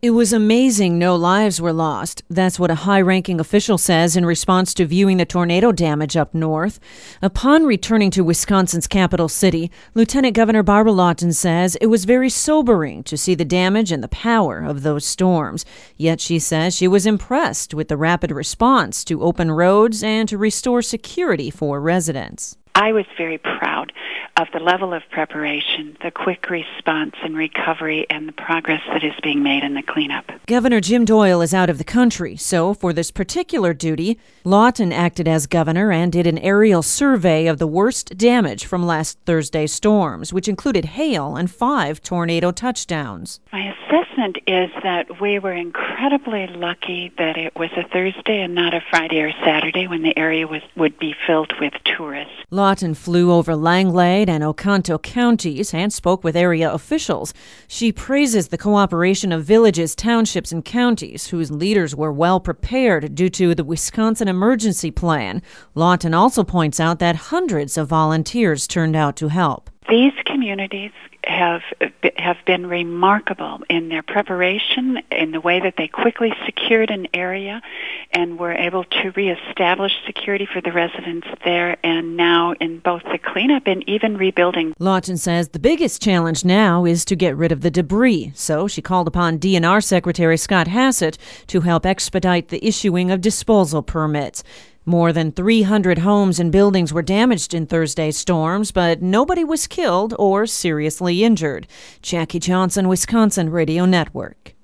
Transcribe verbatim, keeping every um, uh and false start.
It was amazing no lives were lost. That's what a high-ranking official says in response to viewing the tornado damage up north. Upon returning to Wisconsin's capital city, Lieutenant Governor Barbara Lawton says it was very sobering to see the damage and the power of those storms. Yet she says she was impressed with the rapid response to open roads and to restore security for residents. I was very proud of the level of preparation, the quick response and recovery, and the progress that is being made in the cleanup. Governor Jim Doyle is out of the country, so for this particular duty, Lawton acted as governor and did an aerial survey of the worst damage from last Thursday's storms, which included hail and five tornado touchdowns. My assessment is that we were incredibly lucky that it was a Thursday and not a Friday or Saturday when the area was would be filled with tourists. Lawton flew over Langlade and Oconto counties and spoke with area officials. She praises the cooperation of villages, townships, and counties whose leaders were well prepared due to the Wisconsin Emergency Plan. Lawton also points out that hundreds of volunteers turned out to help. These communities have have been remarkable in their preparation, in the way that they quickly secured an area and were able to reestablish security for the residents there, and now in both the cleanup and even rebuilding. Lawton says the biggest challenge now is to get rid of the debris, so she called upon D N R Secretary Scott Hassett to help expedite the issuing of disposal permits. More than three hundred homes and buildings were damaged in Thursday's storms, but nobody was killed or seriously injured. Jackie Johnson, Wisconsin Radio Network.